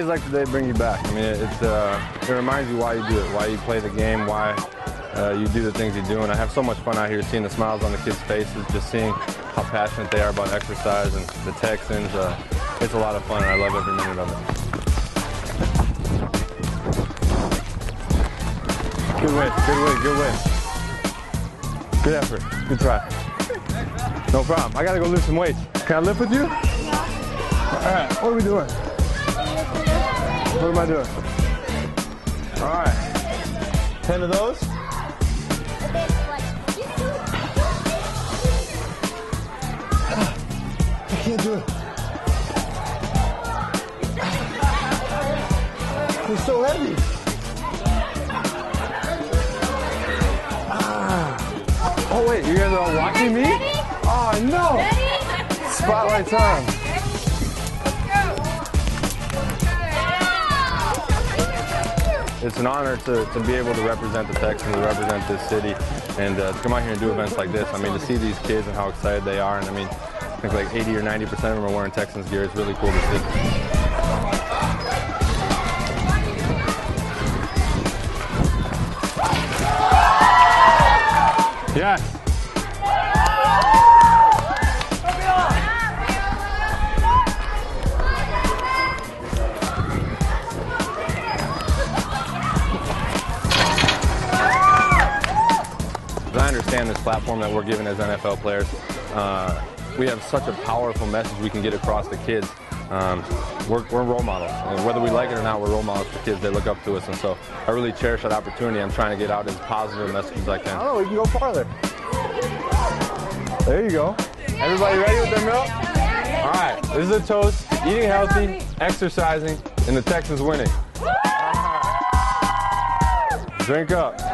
days like today bring you back. I mean, it reminds you why you do it, why you play the game, why you do the things you do. And I have so much fun out here seeing the smiles on the kids' faces, just seeing how passionate they are about exercise and the Texans. It's a lot of fun, and I love every minute of it. Good win, good win, good win. Good effort, good try. No problem. I gotta go lift some weights. Can I lift with you? No. All right, what are we doing? What am I doing? All right. 10 of those? I can't do it. It's so heavy. Oh wait, you guys are all watching me? Oh no! Spotlight's on. It's an honor to be able to represent the Texans, to represent this city, and to come out here and do events like this. I mean, to see these kids and how excited they are, and I mean, I think like 80 or 90% of them are wearing Texans gear. It's really cool to see. Yes. I understand this platform that we're given as NFL players. We have such a powerful message we can get across to kids. We're role models. And whether we like it or not, we're role models for kids. They look up to us, and so I really cherish that opportunity. I'm trying to get out as positive a message as I can. Oh, we can go farther. There you go. Everybody ready with their milk? All right, this is a toast. Eating healthy, exercising, and the Texans winning. Drink up.